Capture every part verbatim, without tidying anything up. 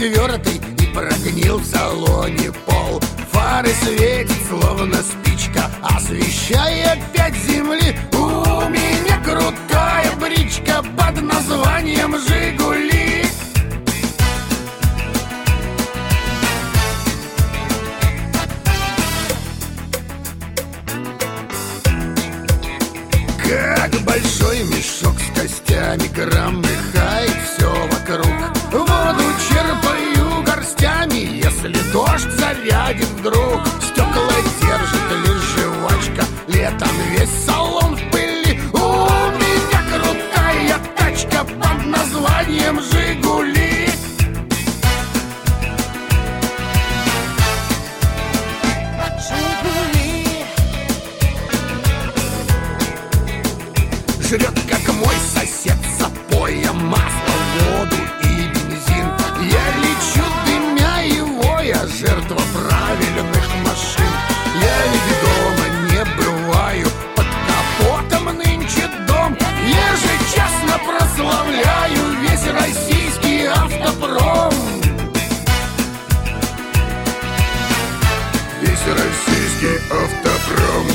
четвертый и прогнил в салоне пол. Фары светят, словно спичка, освещая пять земли. У меня крутая бричка под названием «Жигули». Как большой мешок с костями, громыхает все вокруг. Воду черпаю горстями, если дождь зарядит вдруг. Стекла держит лишь жвачка, летом весь салон в пыли. У меня крутая тачка под названием «Жигули». Жрет, как мой сосед, запоя масло, воду и бензин. Я лечу, дымя его, я жертва правильных машин. Я ведь дома не бываю, под капотом нынче дом. Ежечасно прославляю весь российский автопром. Весь российский автопром.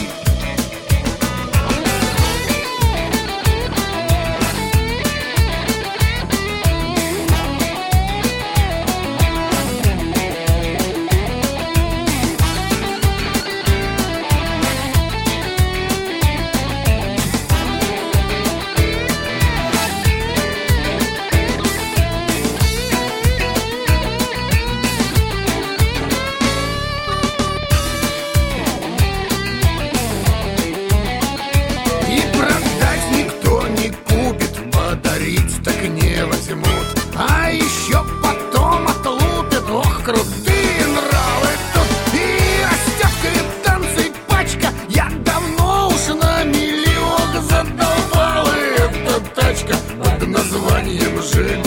Так не возьмут, а еще потом отлупят. Ох, крутые нравы тут. И растет квитанций пачка. Я давно уж на миллион задолбал. И эта тачка под названием «Жигули».